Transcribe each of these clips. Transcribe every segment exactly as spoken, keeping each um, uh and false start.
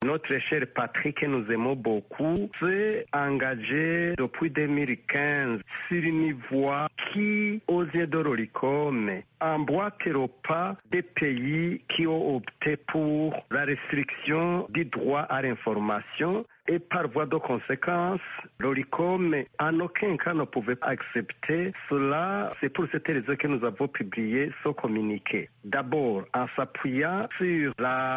notre cher Patrick, que nous aimons beaucoup, s'est engagé depuis deux mille quinze sur une voie qui, aux yeux de l'Oricom, emboîte le pas des pays qui ont opté pour la restriction du droit à l'information. Et par voie de conséquence, l'Oricom en aucun cas ne pouvait accepter cela. C'est pour cette raison que nous avons publié ce communiqué. D'abord, en s'appuyant sur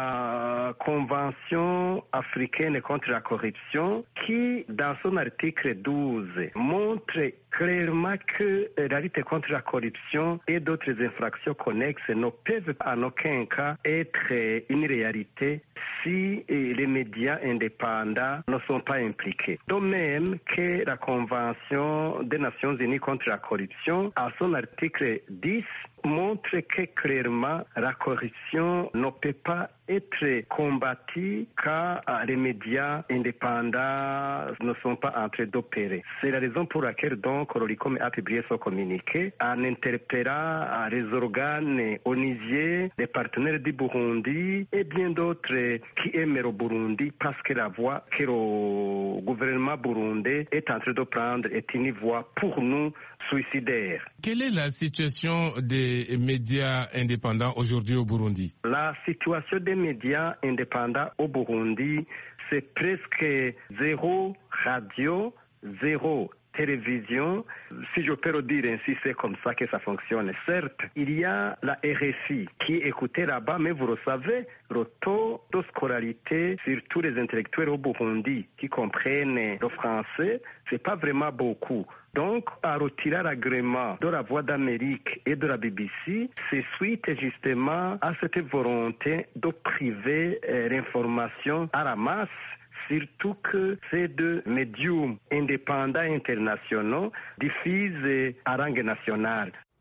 la Convention africaine contre la corruption qui, dans son article douze, montre clairement que la lutte contre la corruption et d'autres infractions connexes ne peuvent en aucun cas être une réalité si les médias indépendants ne sont pas impliqués. De même que la Convention des Nations Unies contre la corruption, à son article dix, montre que clairement la corruption ne peut pas être combattue quand les médias indépendants ne sont pas en train d'opérer. C'est la raison pour laquelle donc l'Oricom a publié ce communiqué en interpellant les organes onusiers, les partenaires du Burundi et bien d'autres qui aiment le Burundi parce que la voie que le gouvernement burundais est en train de prendre est une voie pour nous suicidaire. Quelle est la situation des médias indépendants aujourd'hui au Burundi? La situation des médias indépendants au Burundi, c'est presque zéro radio, zéro télévision. Si je peux le dire ainsi, c'est comme ça que ça fonctionne. Certes, il y a la R F I qui est écoutée là-bas, mais vous le savez, le taux de scolarité, surtout les intellectuels au Burundi qui comprennent le français, c'est pas vraiment beaucoup. Donc, à retirer l'agrément de la Voix d'Amérique et de la B B C, c'est suite justement à cette volonté de priver euh, l'information à la masse, surtout que ces deux médiums indépendants internationaux diffusent à langue nationale.